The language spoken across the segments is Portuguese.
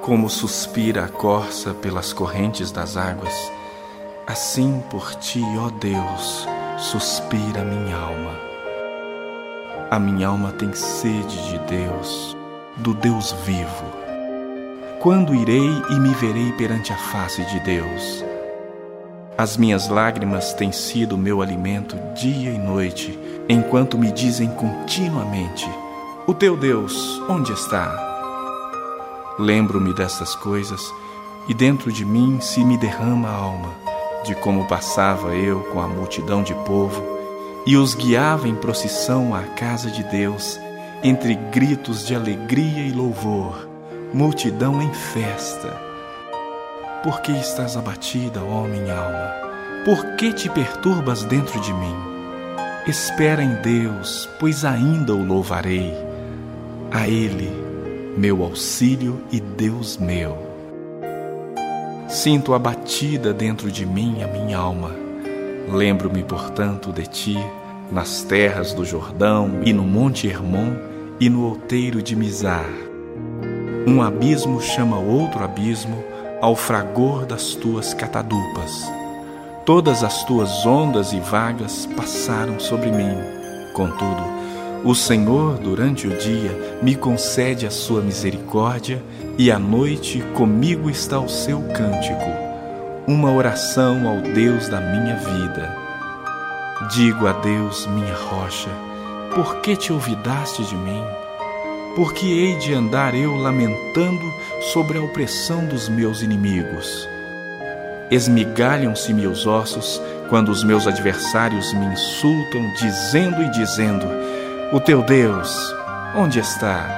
Como suspira a corça pelas correntes das águas, assim por ti, ó Deus, suspira a minha alma. A minha alma tem sede de Deus, do Deus vivo. Quando irei e me verei perante a face de Deus? As minhas lágrimas têm sido meu alimento dia e noite, enquanto me dizem continuamente: o teu Deus, onde está? Lembro-me destas coisas, e dentro de mim se me derrama a alma, de como passava eu com a multidão de povo, e os guiava em procissão à casa de Deus, entre gritos de alegria e louvor, multidão em festa. Por que estás abatida, ó minha alma? Por que te perturbas dentro de mim? Espera em Deus, pois ainda o louvarei. A Ele, meu auxílio e Deus meu. Sinto abatida dentro de mim a minha alma. Lembro-me, portanto, de ti, nas terras do Jordão e no monte Hermon e no outeiro de Mizar. Um abismo chama outro abismo ao fragor das tuas catadupas. Todas as tuas ondas e vagas passaram sobre mim. Contudo, o Senhor, durante o dia, me concede a sua misericórdia, e à noite comigo está o seu cântico, uma oração ao Deus da minha vida. Digo a Deus, minha rocha: por que te olvidaste de mim? Por que hei de andar eu lamentando sobre a opressão dos meus inimigos? Esmigalham-se meus ossos quando os meus adversários me insultam, dizendo e dizendo: o teu Deus, onde está?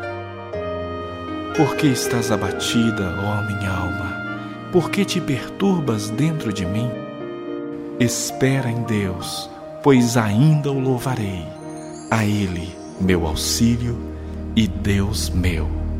Por que estás abatida, ó minha alma? Por que te perturbas dentro de mim? Espera em Deus, pois ainda o louvarei. A Ele, meu auxílio e Deus meu.